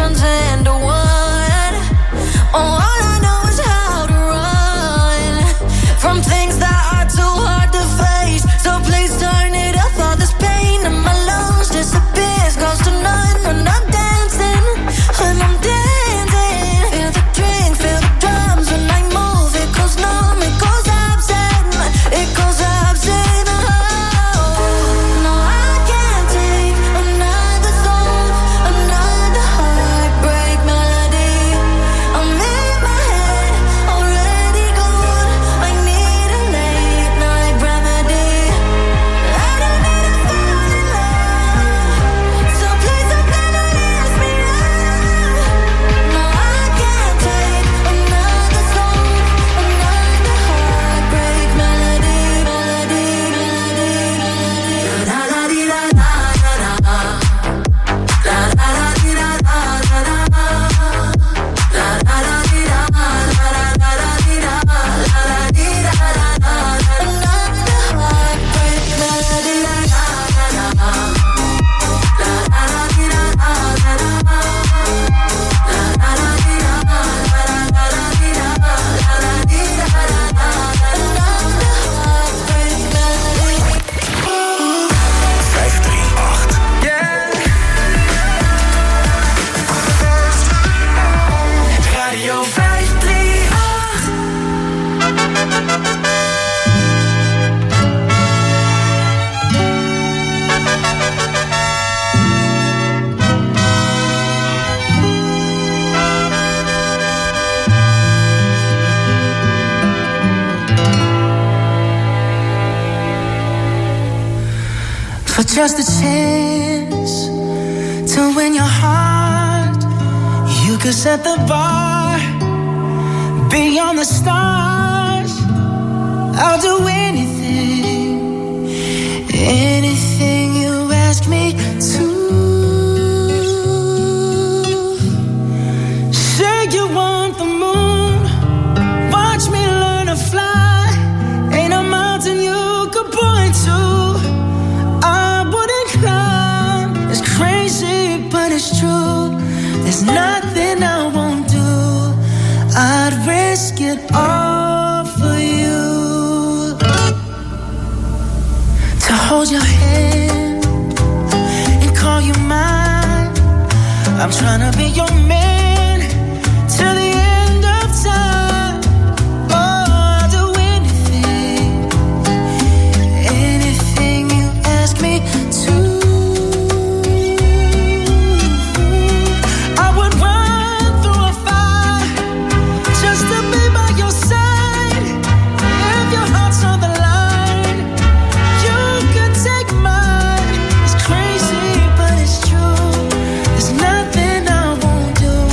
turn 10 to 1. Oh, all I know is how to run from things that are too hard to face. So please turn it up, all this pain in my lungs disappears, goes to none when I'm dancing, when I'm dancing. Feel the drink, feel the drums when I move. It goes numb, it goes absent, it goes absent. Oh, no, I can't take another song, another heartbreak melody. I'm in my head, already gone. I need a late night remedy. I don't need to fall in love, so please don't penalize me now. No, I can't take another song, another heartbreak melody, melody, melody. La la di la la la la, la la di la la la la, la la di la la la la di la la di la la. Another heartbreak melody, la la la la, la la di la la la la, la la di la la la la di la la di la la. Another heartbreak melody. 538. Radio 538. For just a chance to win your heart, you could set the bar beyond the stars. I'll do anything, anything you ask me to. Say you want the moon, watch me learn to fly. Ain't a mountain you could point to I wouldn't climb. It's crazy, but it's true. There's nothing I won't do. I'd risk it all for you. To hold your hand and call you mine. I'm trying to be your man till the end of time. Oh, I'll do anything, anything you ask me to. I would run through a fire just to be by your side. If your heart's on the line, you can take mine. It's crazy, but it's true. There's nothing I won't do.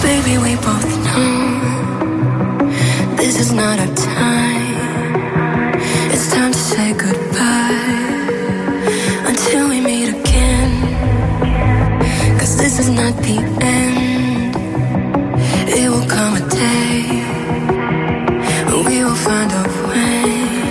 Baby, we both know this is not our time. It's time to say goodbye until we meet again. 'Cause this is not the end. It will come a day when we will find a way.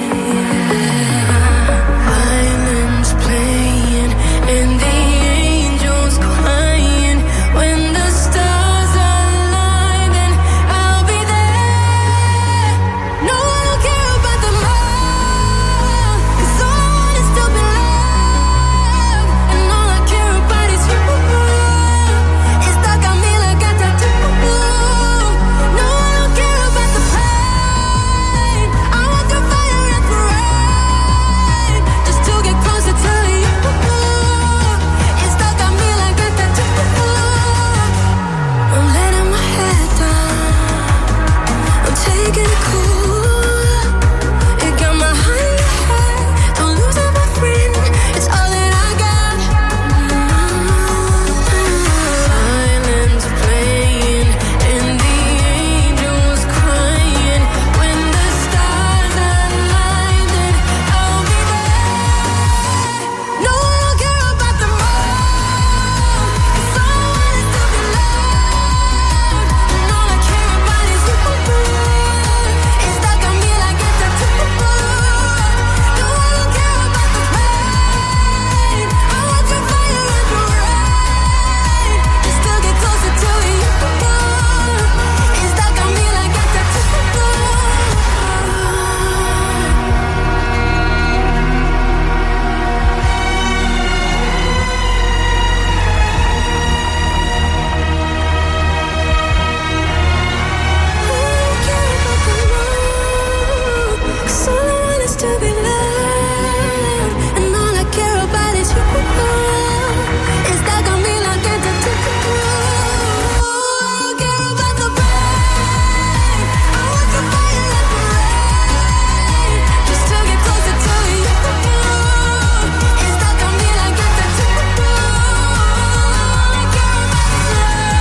Violins playing and the angels crying. When the stars align, then I'll be there. No, I don't care about the love, 'cause all I want is to be loved. And all I care about is you. It's stuck on me like a tattoo. No, I don't care about the pain. I want the fire and the rain, just to get closer to you. It's stuck on me like a tattoo. I'm letting my head down, I'm taking it cool. It got my heart in your head, don't lose it, my friend. It's all that I got. Violins playing and the angels crying. When the stars align, then I'll be there. No, I don't care about the more, 'cause all I want is to be loved. And all I care about is you. It's stuck on me like a tattoo. No, I don't care about the pain. I want your fire and your rain, just to get closer to you. It's stuck on me like a tattoo. Cause all I want is to be loved, and all I care about is you. It's stuck on me like a tattoo. I don't care about the pain. I want the fire and the rain, just to get closer to you. It's stuck on me like a tattoo. All I care about is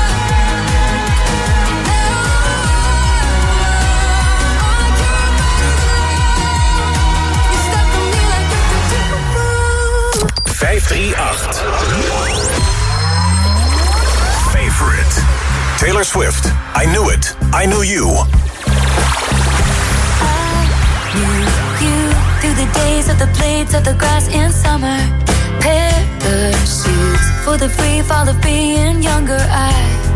it's stuck on me like a tattoo. 538. Favorite. Taylor Swift. I knew it. I knew you. Knew you through the days of the blades of the grass in summer. Parachutes for the free fall of being younger. I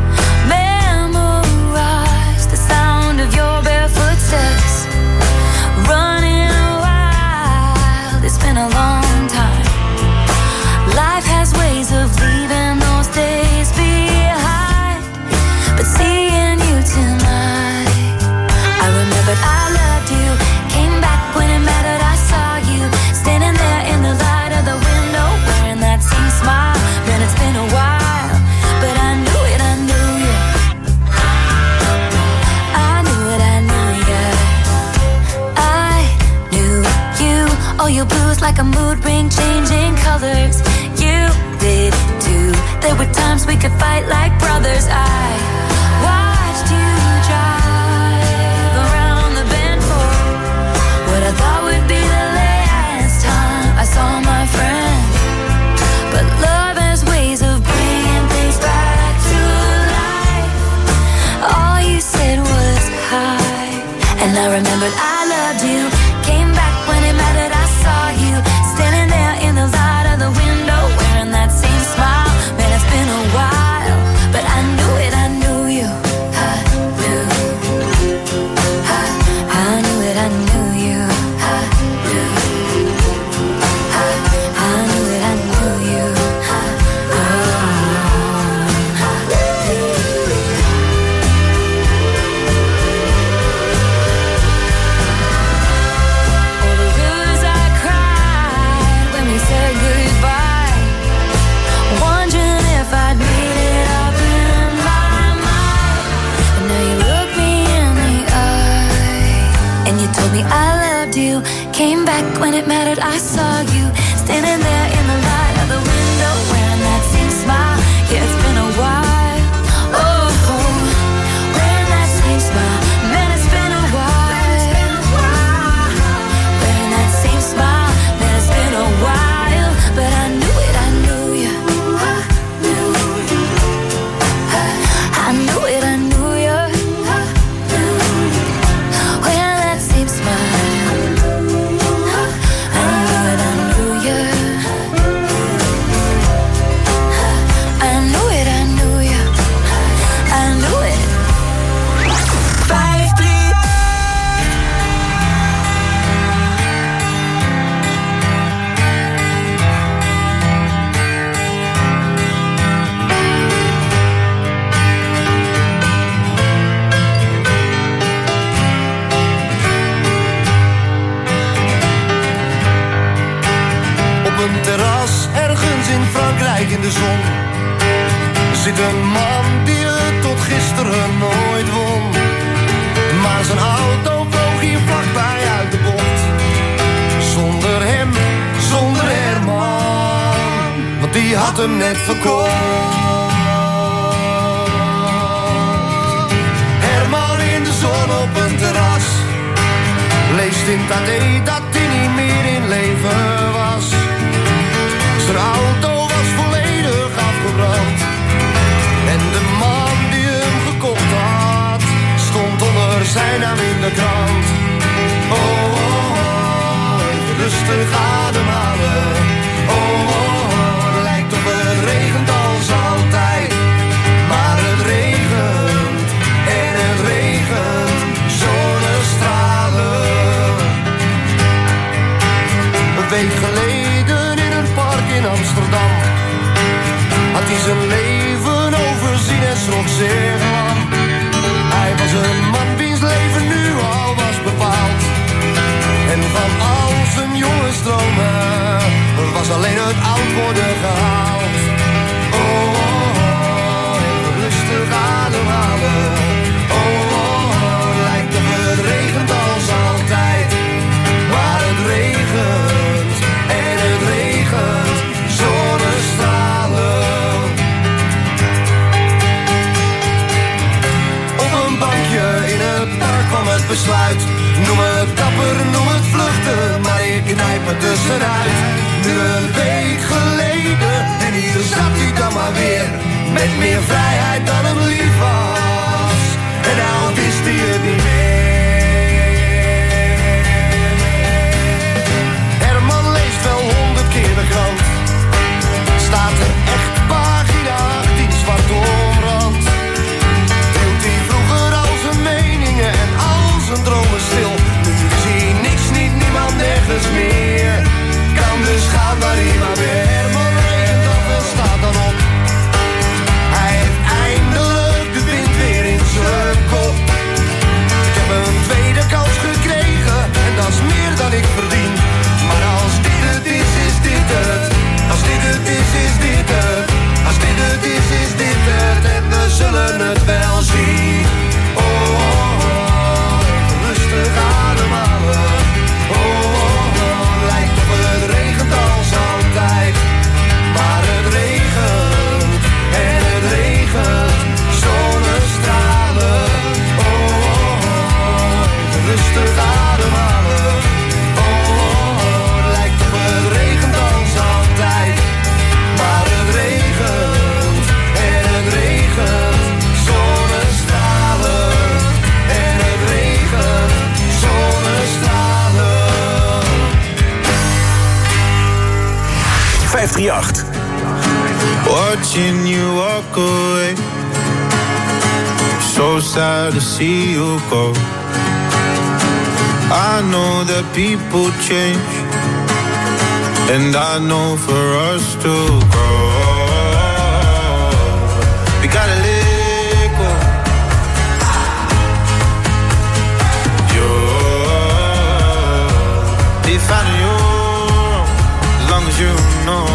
memorized the sound of your barefoot steps, running wild. It's been a long time. Life has ways of leaving those days behind, but seeing you tonight, I remembered I loved you. Came back when it mattered, I saw you standing there in the light of the window, wearing that same smile. Man, it's been a while, but I knew it, I knew you. I knew it, I knew you. I knew you. Oh, your blues like a mood ring, changing colors. You did too. There were times we could fight like brothers. I watched you drive around the bend for what I thought would be the last time I saw my friend. But love has ways of bringing things back to life. All you said was hi, and I remembered I loved you. Came back when it mattered, I saw you standing there in the light of the window, wearing that same smile. Man, it's been a while, but I knew it, I knew you. I knew it, I knew you. I knew it, I knew you. All the rivers I cried when we said goodbye, wondering if I'd made it up in my mind. And now you look me in the eye, and you told me I loved you. Came back when it mattered, I saw you standing there in the light of the window, wearing that same smile. Yeah, it's been a while. Oh, in Frankrijk in de zon zit een man die het tot gisteren nooit won. Maar zijn auto vloog hier vlakbij uit de bocht. Zonder hem, zonder Herman, want die had hem net verkocht. Herman in de zon op een terras leest in het AD dat hij niet meer in leven was. Zijn auto was volledig afgebrand en de man die hem gekocht had stond onder zijn naam in de krant. Oh, oh, oh, even rustig ademhalen. Oh, oh, oh, het lijkt of het regent als altijd. Maar het regent en het regent, zonnestralen. Een week geleden in een park in Amsterdam had hij zijn leven overzien en schrok zeer lang. Hij was een man wiens leven nu al was bepaald. En van al zijn jonge stromen was alleen het oud worden gehaald. Oh, oh, oh, even rustig ademhalen. Oh, oh, oh, lijkt of het regent als altijd. Maar het regent en het regent, zonnestralen. Op een bankje in het park kwam het besluit. Noem het dapper, noem het vluchten, maar ik knijp er tussenuit. Nu een week geleden en hier zat hij dan maar weer. Met meer vrijheid dan hem lief was. En nou wist hij het niet meer. Herman leest wel 100 keer de krant. Staat er echt pagina 18 zwart omrand. Hield hij vroeger al zijn meningen en al zijn dromen stil. Nu zie je niks, niet niemand, nergens meer. Kan dus gaan waar hij maar weer. Herman regent af en staat dan op. Hij heeft eindelijk de wind weer in zijn kop. Ik heb een tweede kans gekregen en dat is meer dan ik verdien. Maar als dit het is, is dit het. Als dit het is, is dit het. Als dit het is, is dit het. En we zullen het wel zien. Oh, oh, oh, even rustig ademhalen. Oh, oh, oh, lijkt of het regent als altijd. Maar het regent en het regent, zonnestralen. Oh, oh, oh, even rustig ademhalen. Oh, oh, oh, lijkt of het regent als altijd. Maar het regent en het regent, zonnestralen. En het regent, zonnestralen. 538. Watching you walk away, so sad to see you go. I know that people change, and I know for us to grow, we gotta let go. You're finding your own, as long as you know.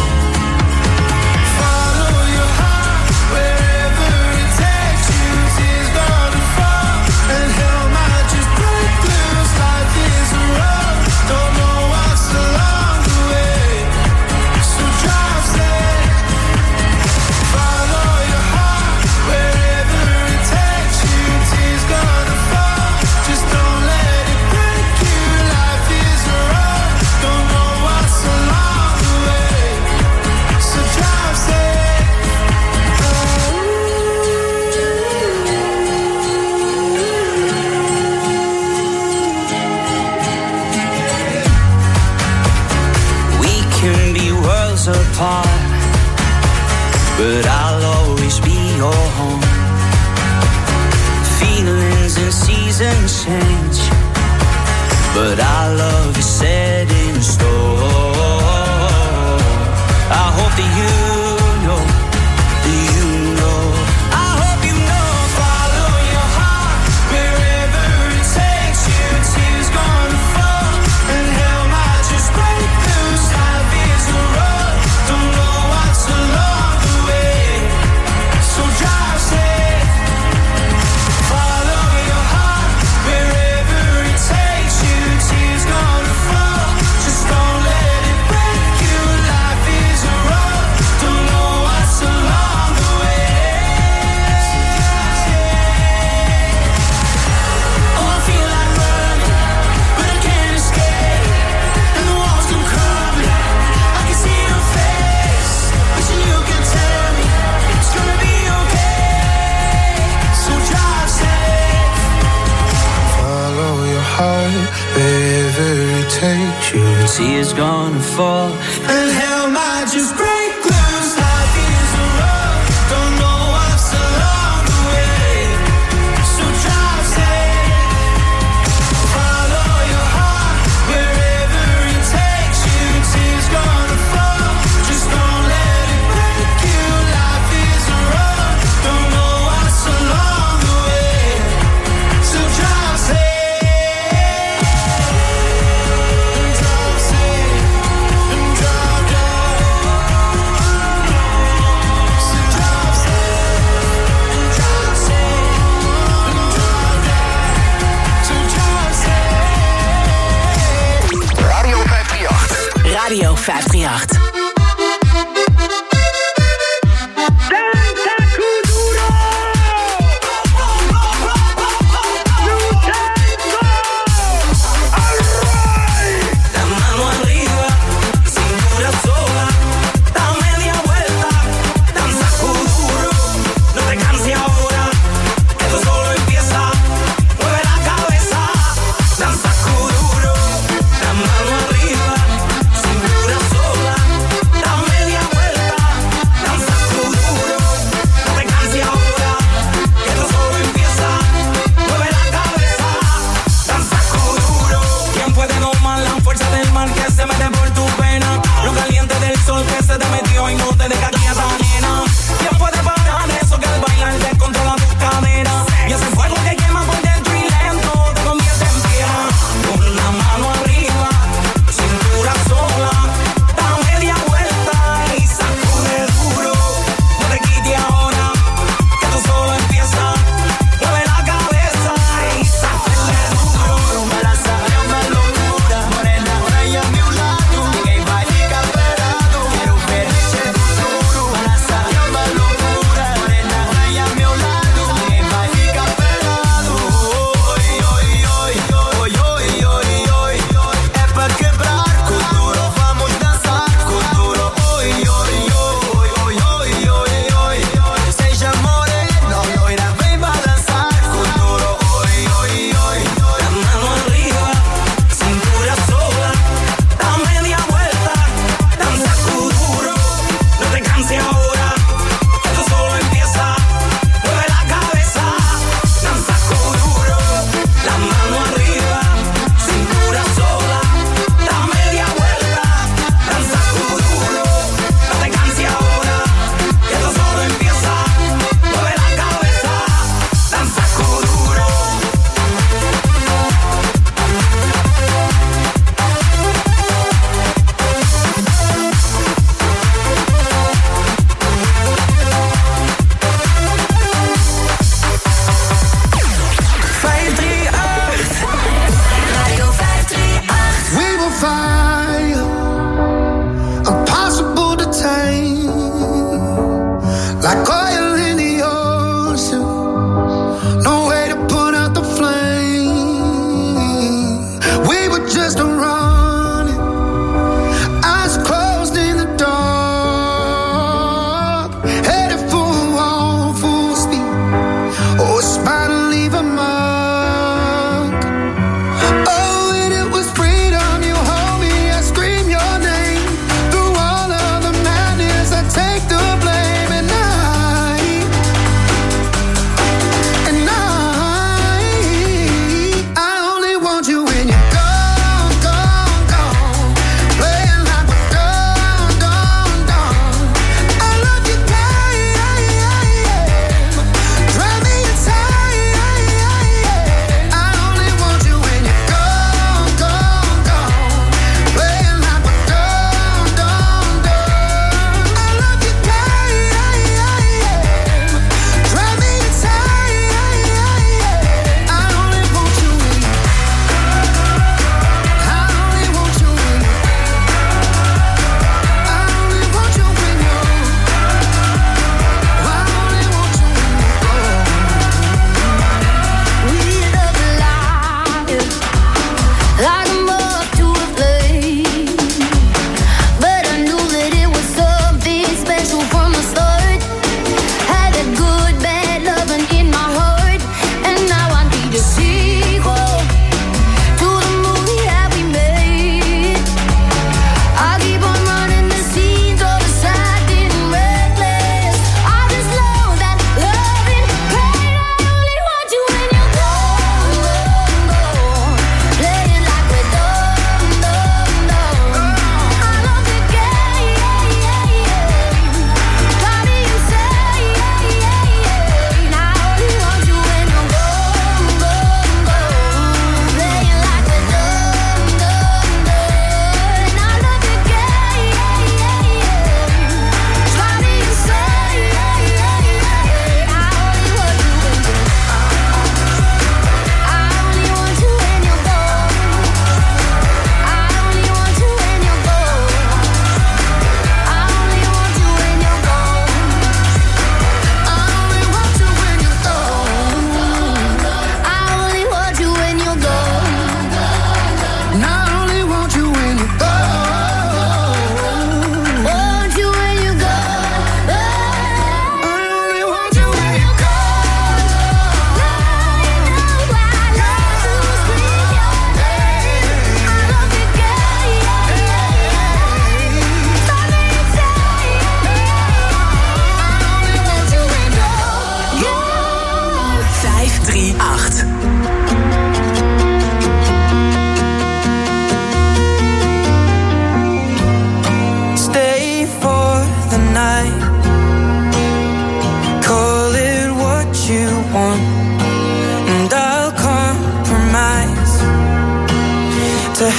Apart, but I'll always be your home. Feelings and seasons change, but our love is set in stone. I hope that you know, I hope you know. Follow your heart wherever it takes you. Tears gonna fall and hell might just break loose. Life is a road, don't know you. Tears gonna fall, and hell might just break loose. Life is a road, don't know what's along the way. So drive safe, follow your heart wherever it takes you. Tears gonna fall, just don't let it break you. Life is a road, don't know what's along the way. So drive safe. Radio 538. Cintura sola,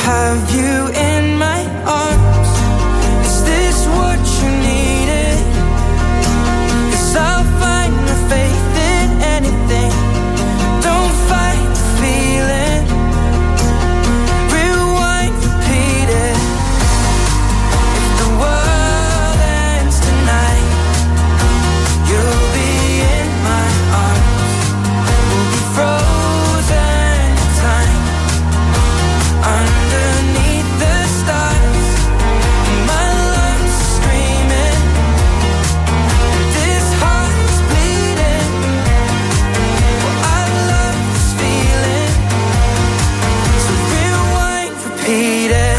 have you in my arms. Is this what you needed? 'Cause I'll find my faith in anything. Don't fight the feeling. Rewind, repeat it. If the world ends tonight, you'll be in my arms. We'll be frozen in time underneath the stars. My lungs are screaming, this heart is bleeding. Well, I love this feeling, so rewind, repeat it.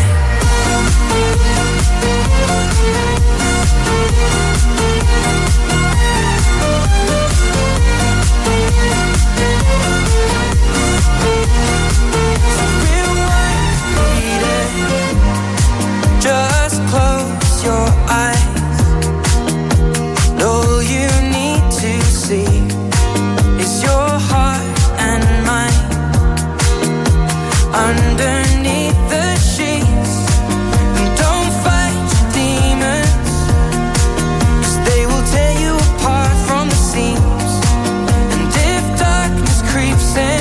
Just close your eyes. All you need to see is your heart and mine underneath the sheets. And don't fight your demons, 'cause they will tear you apart from the seams. And if darkness creeps in,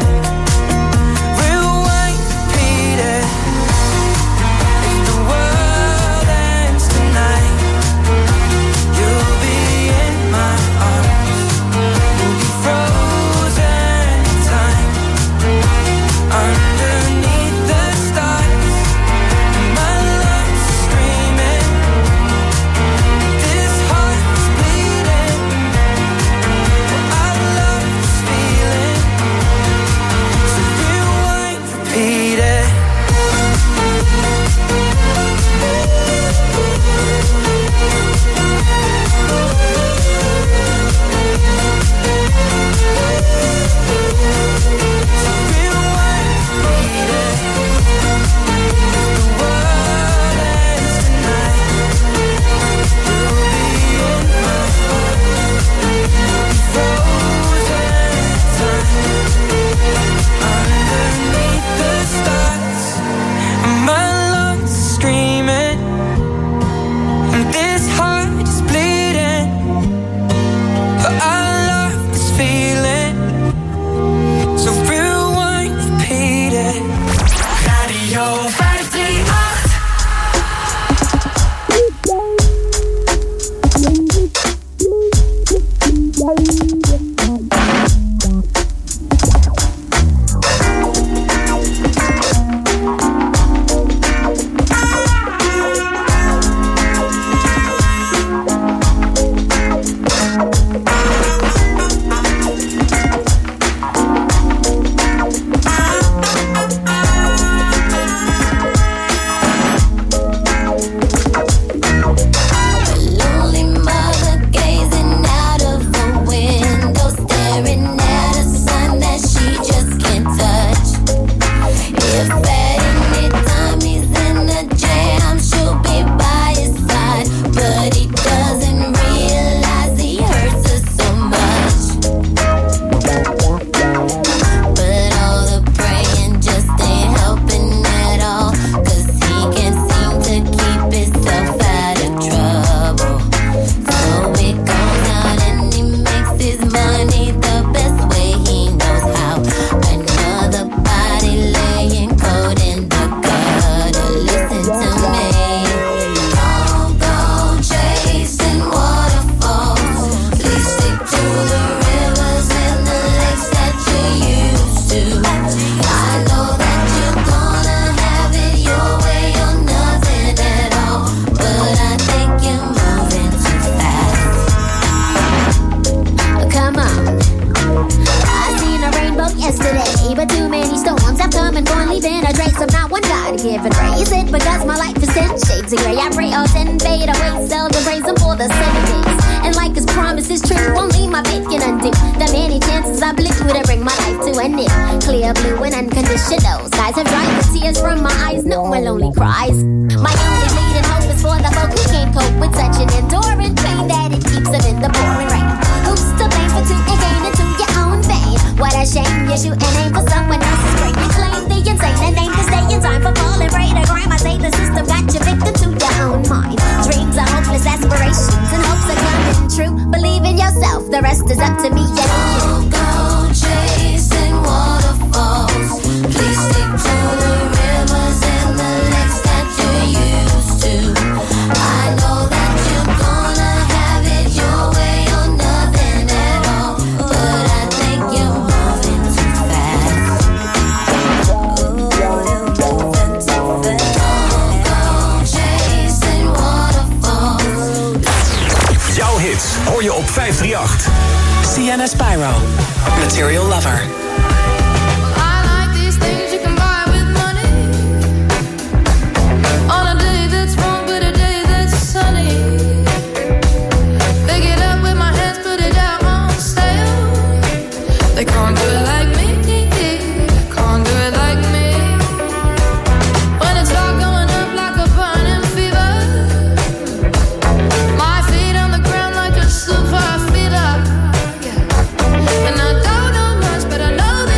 rewind, repeat it. If the world ends tonight, you'll be in my arms. We'll be frozen in time underneath the stars. My lungs are screaming, this heart is bleeding. Well, I love this feeling, so rewind, repeat it. My lungs are screaming, and this heart is bleeding. But I love this feeling, so rewind, repeat it. Radio 538. Lonely mother gazing out of the window, staring at a sun that she just can't touch. If at any time he's in a jam, she'll be by his side, but he doesn't realize he hurts her so much. But all the praying just ain't helping at all, 'cause he can't seem to keep himself out of trouble. So he goes out and he makes his money the best way he knows how. Another body laying cold in the gutter. Listen to me. Don't go chasing waterfalls. Please stick to the rivers and the lakes that you used to. I know that you're gonna have it your way or nothing at all, but I think you're moving too fast. Come on. I seen a rainbow yesterday, but too many storms have come and gone, leaving a trace of not one God given ray. Is it because my life is 10 shades of gray? I pray all 10 fade away, seldom praise him for the 7 days. And like his promise is true, only my faith can undo the many chances I blew to bring my life to an end. Clear blue and unconditional skies have dried the tears from my eyes, no more lonely cries. My only bleeding hope is for the folk who can't cope with such an enduring pain that it keeps them in the pouring rain. Who's to blame for two and gain into your own vein? What a shame, you're shooting aim for someone else's brain. You claim that insane and name this day in time for falling prey to crime. I say the system got you victim to your own mind. Dreams are hopeless aspirations and hopes are coming true. Believe in yourself, the rest is up to me. Yeah. Don't go chasing waterfalls. Please stick to the rivers and the lakes that you're used to. I know that you're gonna have it your way or nothing at all, but I think you're moving too fast. Don't go chasing waterfalls. Jouw hits hoor je op 538. Sienna Spyro, Material Lover. I like these things you can buy with money. On a day that's wrong, but a day that's sunny. Pick it up with my hands, put it out on sale. They can't do it like me, can't do it like me. When it's all going up like a burning fever, my feet on the ground like a super feeder. And I don't know much, but I know that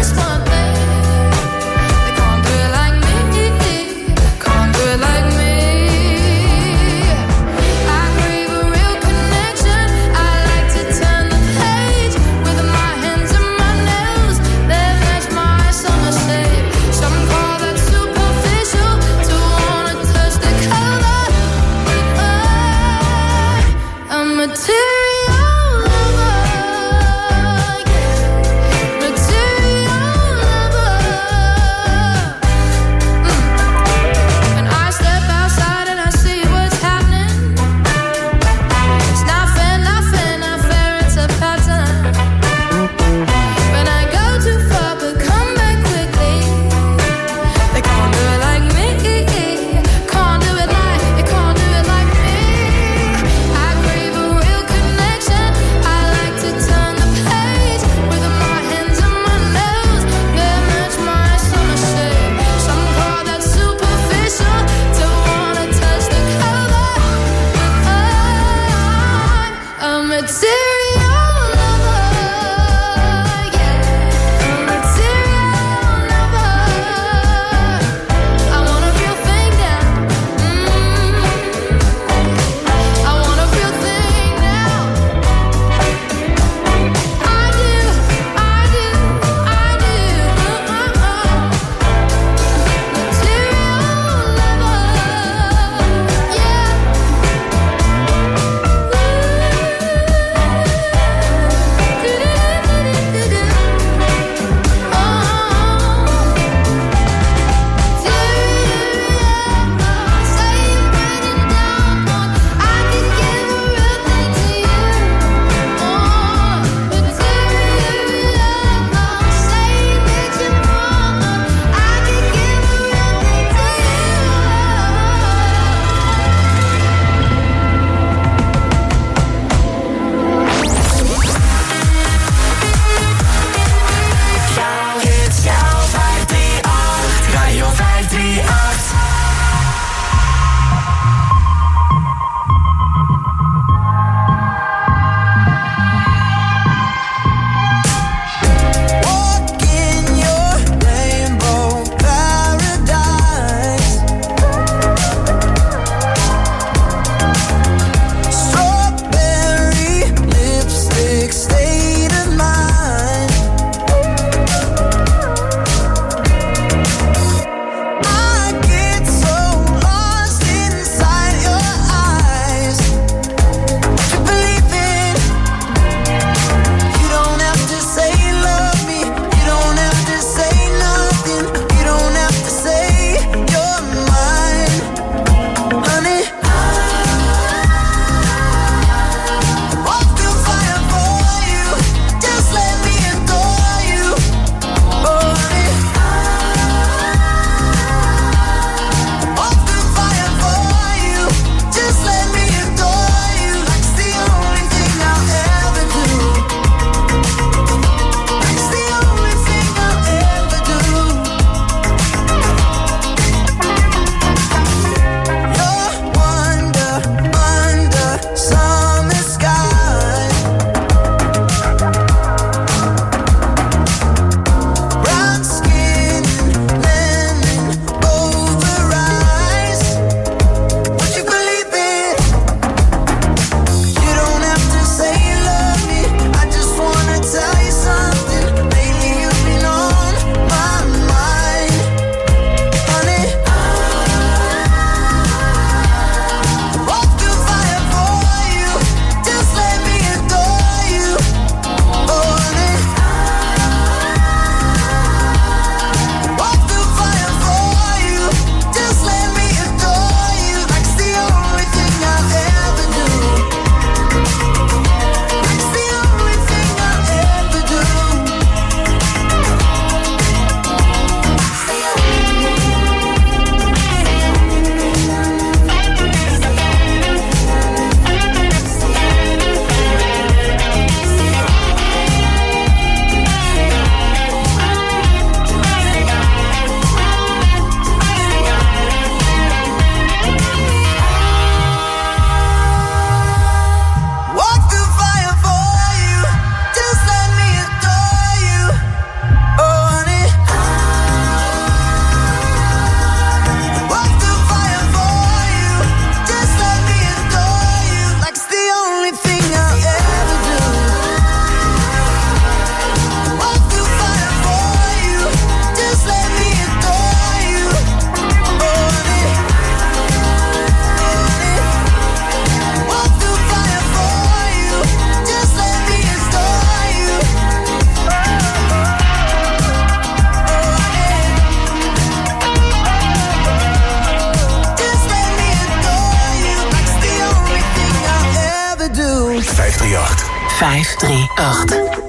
538. 538.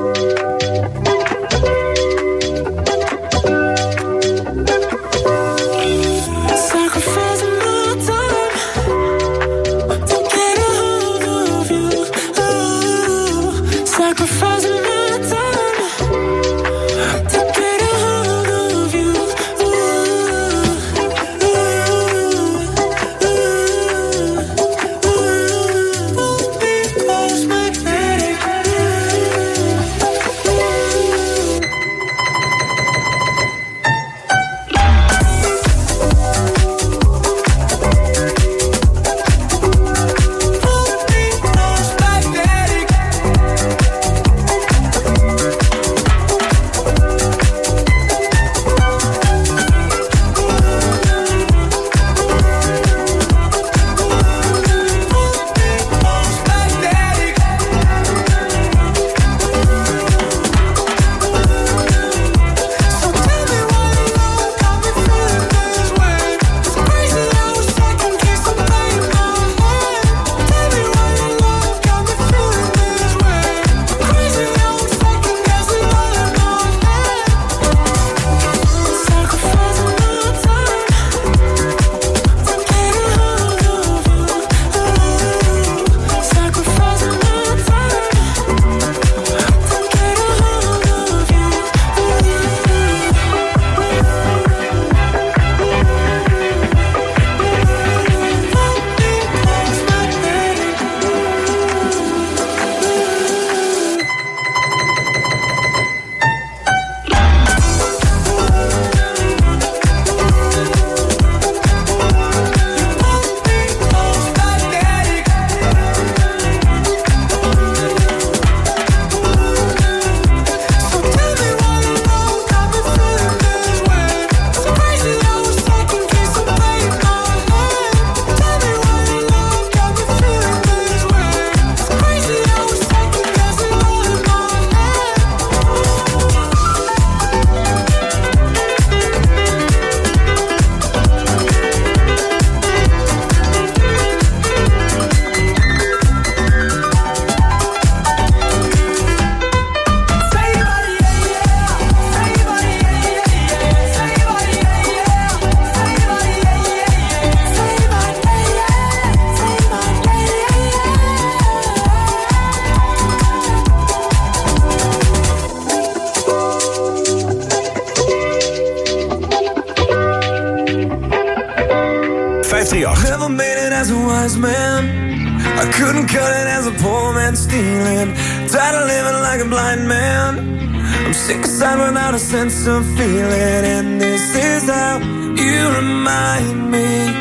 Never made it as a wise man. I couldn't cut it as a poor man stealing. Tired of living like a blind man. I'm sick aside without a sense of feeling. And this is how you remind me.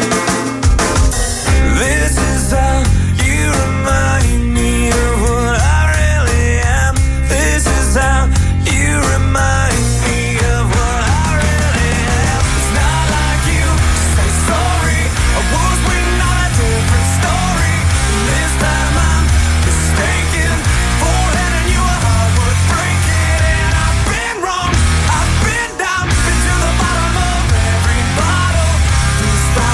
This is how you remind me of what I really am. This is how you remind me of what I really am. It's not like you say sorry. I was waiting on a different story. This time I'm mistaken for letting you a heart worth breaking. And I've been wrong, I've been down, been to the bottom of every bottle. This time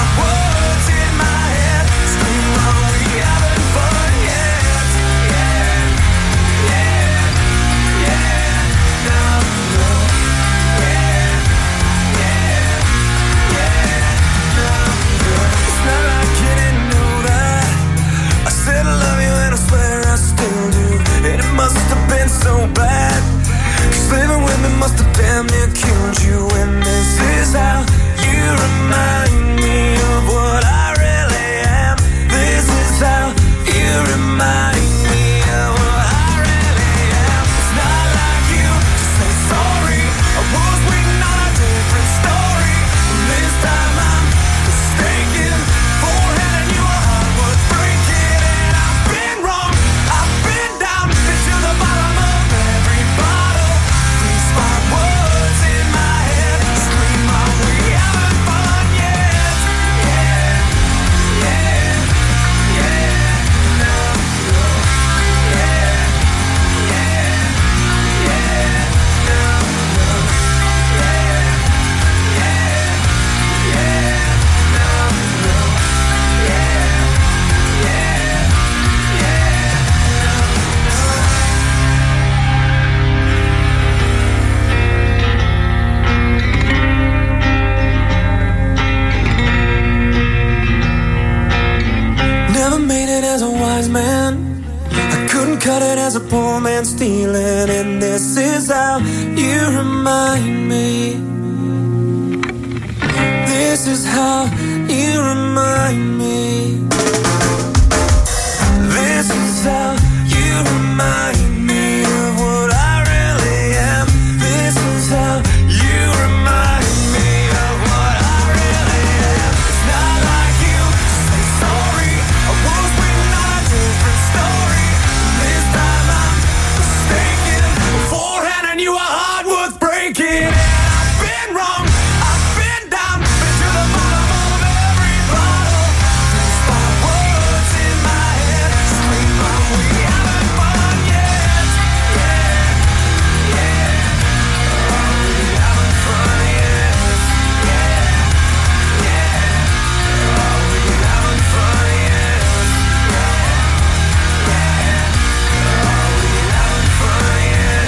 cut it as a poor man stealing, and this is how you remind me. This is how you remind me. This is how you remind me of what I really am. This is how you remind me of what I really am. It's not like you say sorry. I was written on a different story. This time I'm mistaken. Beforehand I knew a heart worth breaking. And I've been wrong, I've been down, been to the bottom of every bottle. These five words in my head scream out, we haven't fun yet. Yeah, yeah. Oh, we haven't fun yet. Yeah, yeah. Oh, we haven't fun yet. Yeah, yeah. Oh, we haven't fun yet.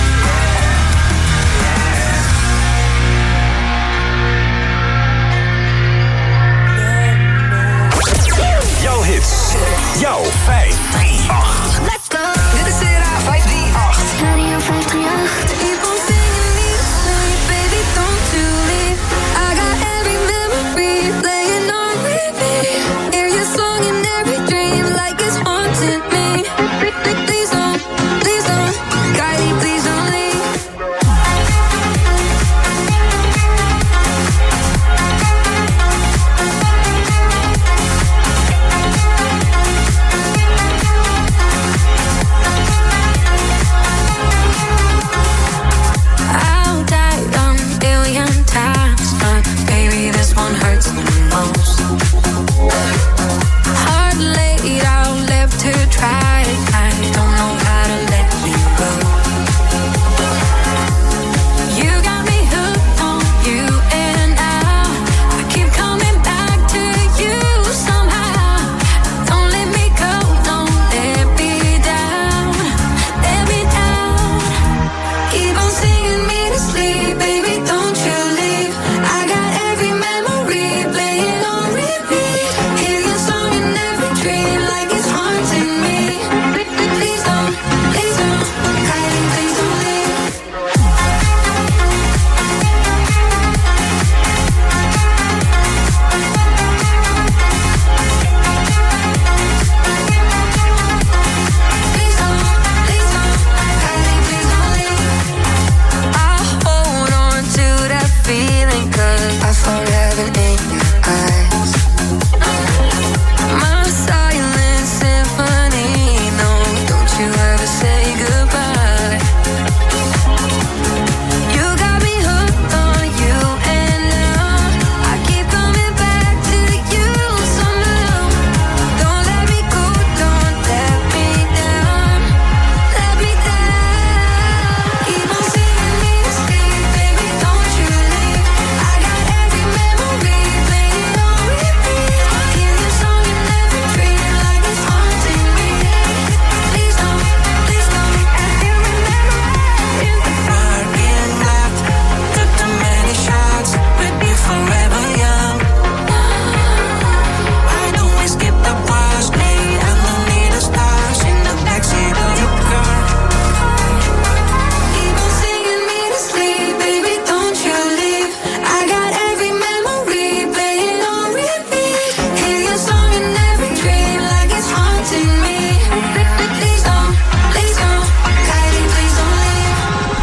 Jouw hits. Jouw 538. Let's go. Dit is CRA 538. Radio 538. Keep on singing me to sleep, baby, don't you leave. I got every memory playing on repeat. Hear your song in every dream like it's haunting me. Please don't, Kylie, please don't leave. I'll die a million times, but baby, this one hurts the most. Heart laid out, left to try. I don't know how to let you go. You got me hooked on you, and now I keep coming back to you somehow. Don't let me go, don't let me down, let me down. Keep on singing me to sleep, baby, don't you leave. I got every memory playing on repeat. Hear your song in every dream like it's haunting me. Please don't, Kylie, please don't leave. Please don't, Kylie, please don't leave. I hold on to that feeling 'cause I saw heaven in your eyes. My silent symphony, no, don't you ever say goodbye. You got me hooked on you, and now I keep coming back to you somehow. Don't let me go, don't let me down, let me down. Keep on singing me to sleep, baby, don't you leave. I got every memory playing on repeat. Hear your song in every dream like it's haunting me. Please don't, I still remember in the Parking lot, took too many shots, we'd be forever young. Why don't we skip the bus, me and the little stars in the backseat of your car? Keep on singing me to sleep, baby, don't you leave. I got every memory playing on repeat. Hear your song in every dream like it's haunting me. Please don't, Kylie, please don't leave.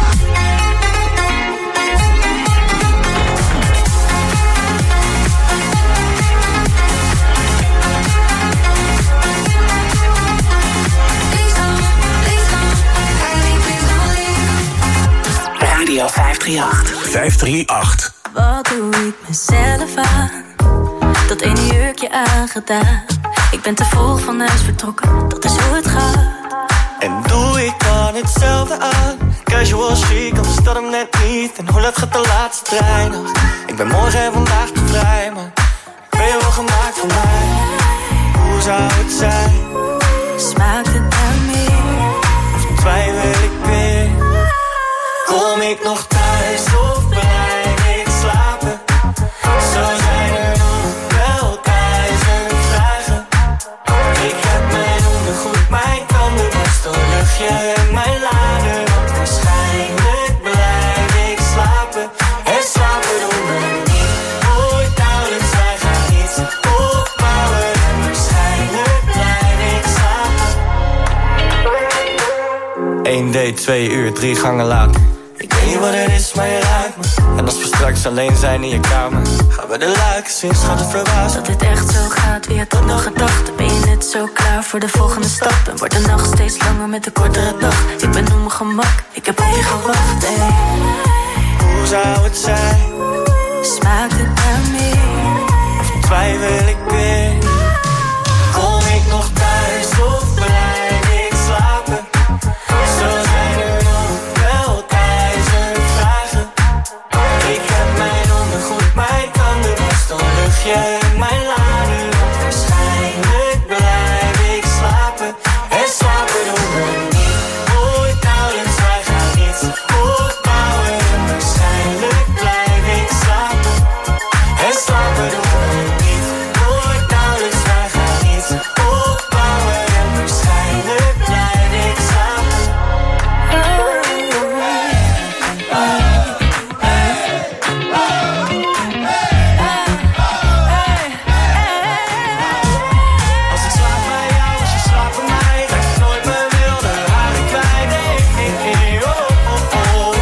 Please don't, Kylie, please don't leave. Radio 538. 538. Wat doe ik mezelf aan? Dat ene jurkje aangedaan. Ik ben te vroeg van huis vertrokken, dat is hoe het gaat. En doe ik dan hetzelfde aan? Casual chic, anders dat hem net niet. En hoe laat gaat de laatste trein nog? Ik ben morgen en vandaag te vrij, maar ben je wel gemaakt voor mij? Hoe zou het zijn? Smaakt het naar meer? Of twijfel ik weer? Kom ik nog thuis of blijf ik slapen? Zo zijn er nog wel 1000 vragen. Ik heb mijn ondergoed, mijn tanden, was toch 1 date, 2 uur, 3 gangen later. Ik weet niet wat het is, maar je raakt me. En als we straks alleen zijn in je kamer, gaan we de lakens in, schat, het verbaasd. Dat dit echt zo gaat, wie had dat nog gedacht? Ben je net zo klaar voor de volgende stap? En wordt de nacht steeds langer met de kortere dag. Ik ben op mijn gemak, ik heb op je gewacht, ey. Hoe zou het zijn? Smaakt het naar meer? Of twijfel ik weer? Kom ik nog thuis of blijf ik slapen? Zo zijn er nog wel 1000 vragen. Ik heb mijn ondergoed, mijn tandenborstel, luchtje in mijn lader. Want waarschijnlijk blijf ik slapen. En slapen doen we niet. Ooit nauwelijks, wij gaan niets opbouwen. En waarschijnlijk blijf ik slapen. En slapen doen we niet. Ooit nauwelijks, wij gaan niets opbouwen. En waarschijnlijk blijf ik slapen. Als ik slaap bij jou, als je slaapt bij mij, trek ik nooit mijn wilde haren kwijt. Nee, oh, oh, oh.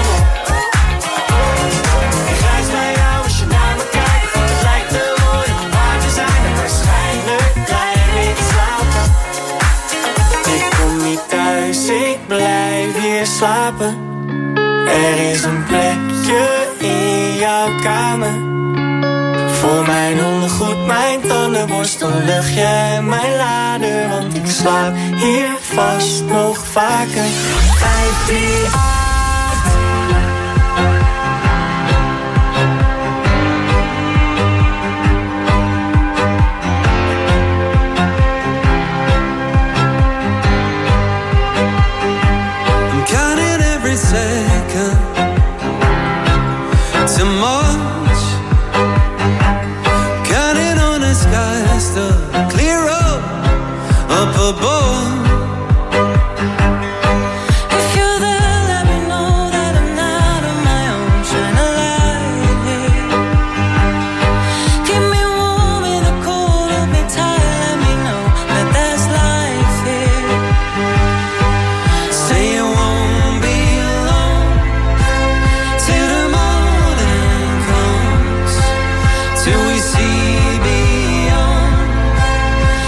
Ik reis bij jou als je naar me kijkt. Het lijkt te mooi om waar te zijn. En waarschijnlijk blijf ik slapen. Ik kom niet thuis, ik blijf hier slapen. Er is een plekje in jouw kamer. Voor mijn ondergoed, mijn tandenborstel, luchtje en mijn lader. Want ik slaap hier vast nog vaker. 538. I'm counting every second to March, counting on the skies to clear up above. If you're there, let me know that I'm not on my own. Shine a light here. Keep me warm in the cold, hold me tight, let me know that there's life here. Say you won't be alone till the morning comes, till we see beyond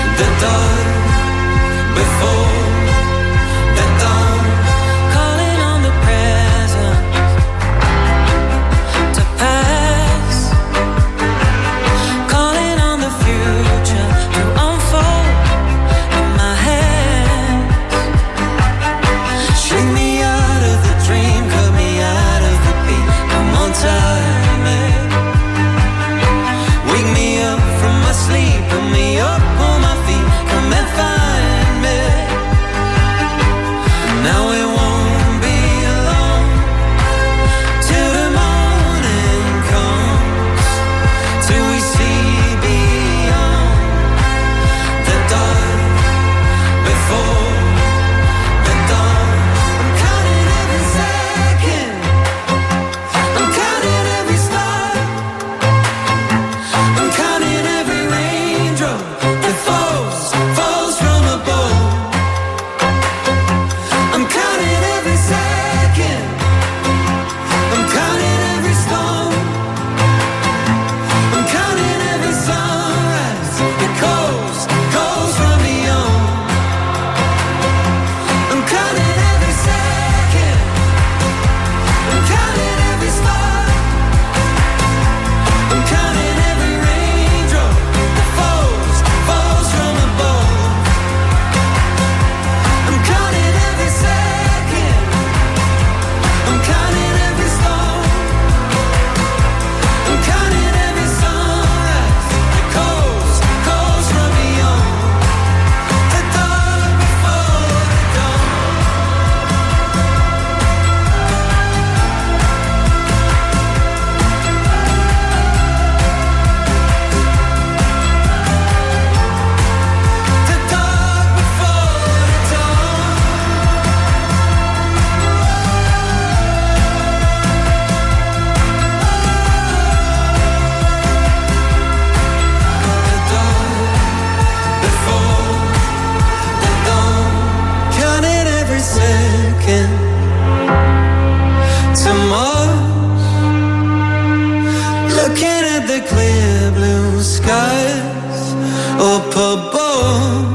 above.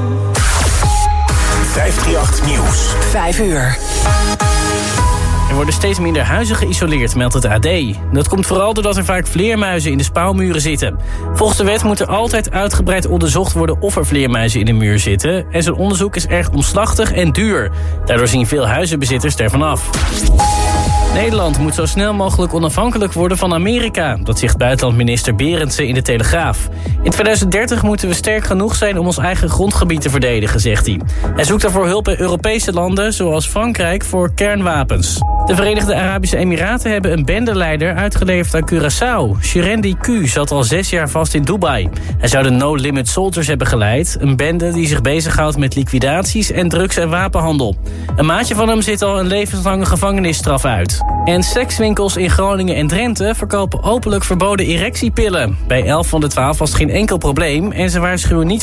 538 Nieuws. 5 uur. Er worden steeds minder huizen geïsoleerd, meldt het AD. Dat komt vooral doordat er vaak vleermuizen in de spouwmuren zitten. Volgens de wet moet er altijd uitgebreid onderzocht worden of er vleermuizen in de muur zitten. En zo'n onderzoek is erg omslachtig en duur. Daardoor zien veel huizenbezitters ervan af. Nederland moet zo snel mogelijk onafhankelijk worden van Amerika. Dat zegt buitenlandminister Berendsen in de Telegraaf. In 2030 moeten we sterk genoeg zijn om ons eigen grondgebied te verdedigen, zegt hij. Hij zoekt daarvoor hulp bij Europese landen, zoals Frankrijk, voor kernwapens. De Verenigde Arabische Emiraten hebben een bendeleider uitgeleverd aan Curaçao. Shirendi Q zat al 6 jaar vast in Dubai. Hij zou de No Limit Soldiers hebben geleid. Een bende die zich bezighoudt met liquidaties en drugs- en wapenhandel. Een maatje van hem zit al een levenslange gevangenisstraf uit. En sekswinkels in Groningen en Drenthe verkopen openlijk verboden erectiepillen. Bij 11 van de 12 was het geen enkel probleem en ze waarschuwen niet